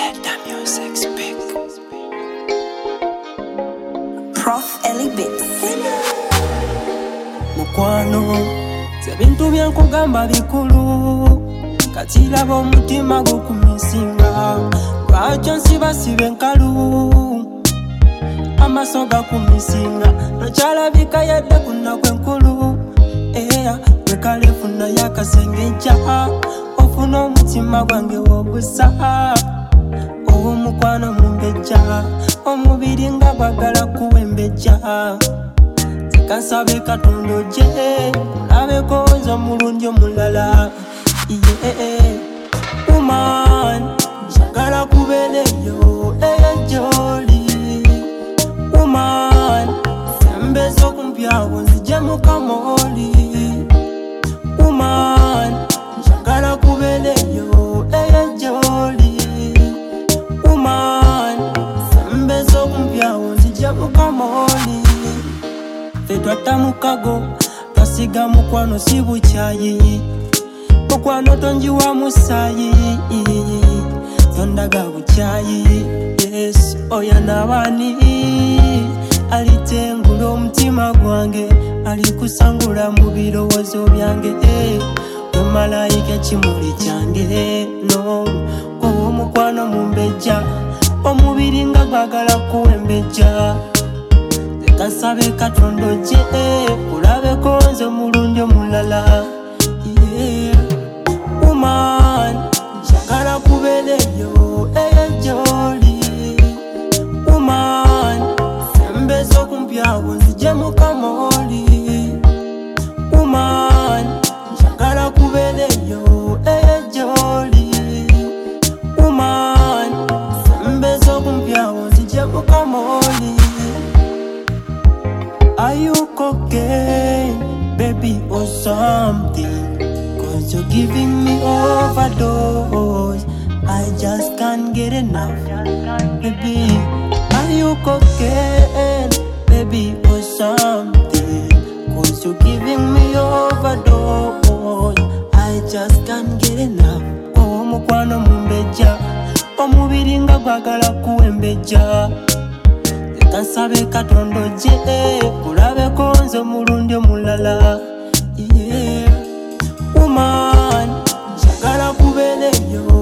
Let the music speak. Prof Ellie Bits. Mukwano sebintu byenkugamba bikulu katiraba omutima gukumisinga lwakyo nsibasiba enkalu amaso gakumisinga nokyalabika yadde kunaku enkulu eya wekalefuna yakasengeja ofuna omutima gwange wogusa omukwano mumbeja omubiri nga gwagala kuwembeja kasabe katondo je abeko nzo mulundi omulala woman njagala kubeleyo joli woman sembezo kumpyawo nzije mukamoli woman njagala kubeleyo joli woman sembezo kumpyawo nzije mukamoli Fetwata mukago tasiga mukwano si buchayi mukwano tonjiwa musayi tondaga buchayi yes oya nabani alitengula omutima gwange alikusangula mu birowoozo byange we malayika kimuli kyange no omukwano mumbeja omubiri nga gwagala kuwembeja kasabe katondo je kulabeko nze mulundi omulala woman njagala kubeleyo joli woman sembezo kumpyawo nzije mukamoli woman njagala kubeleyo joli woman sembezo kumpyawo nzije mukamoli. Are you cocaine, baby, or something? Cause you're giving me overdose. I just can't get enough, baby. Are you cocaine, baby, or something? Cause you're giving me overdose. I just can't get enough. Oh, mukwano mumbeja, omubiri nga gwagala kuwembeja. Kansabe katondo je kulabeko nze mulundi omulala woman njagala kubeleyo